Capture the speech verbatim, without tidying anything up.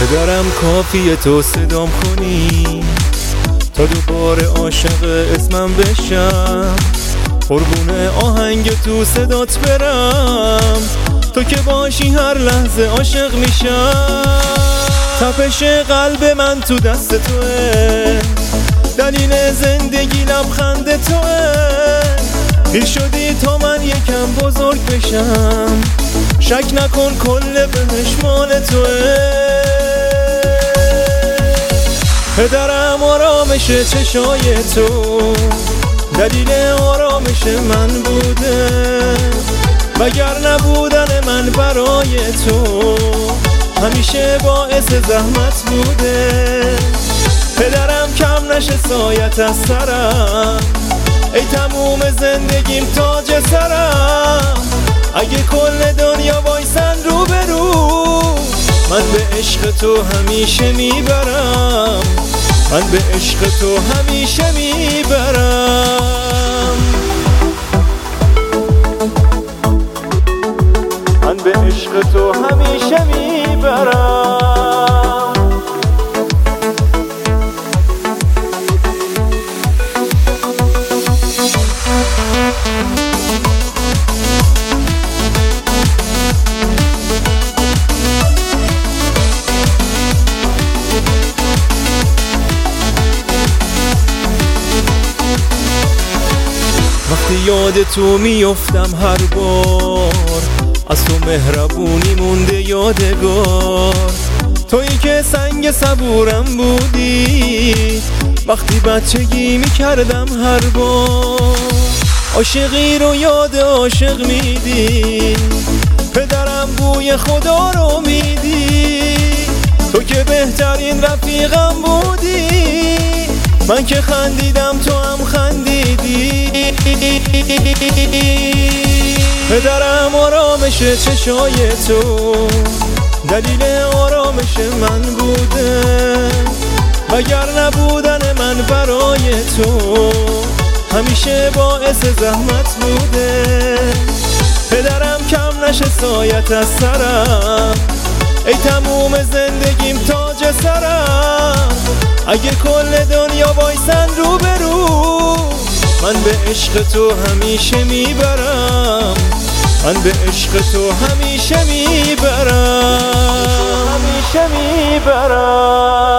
پدرم کافیه تو صدام کنی تا دوباره عاشق اسمم بشم، قربون آهنگ تو صدات برم، تو که باشی هر لحظه عاشق میشم. تپش قلب من تو دست توه، دلیل زندگی لبخند توه، پیر شدی تا من یکم بزرگ بشم، شک نکن کل بهش مال توه. پدرم آرامش چشای تو، دلیل آرامش من بوده، وگر نبودن من برای تو همیشه باعث زحمت بوده. پدرم کم نشه سایت از سرم، ای تموم زندگیم تاج سرم، اگه کل دنیا وایسن رو به رو من به عشق تو همیشه میبرم، من به عشق تو همیشه میبرم، من به عشق تو همیشه میبرم. وقتی یاد تو میافتم هر بار، از تو مهربونی مونده یادگار، تویی که سنگ صبورم بودی وقتی بچگی میکردم هر بار، عاشقی رو یاد عاشق میدی، پدرم بوی خدا رو میدی، تو که بهترین رفیقم بودی، من که خندیدم تو هم خندیدی. پدرم آرامش چشای تو، دلیل آرامش من بوده، وگر نبودن من برای تو همیشه باعث زحمت بوده. پدرم کم نشه سایت از سرم، ای تموم زندگیم تاج سرم، اگه کل دنیا وایسن رو به رو من به عشق تو همیشه میبرم، من به عشق تو همیشه میبرم، همیشه میبرم.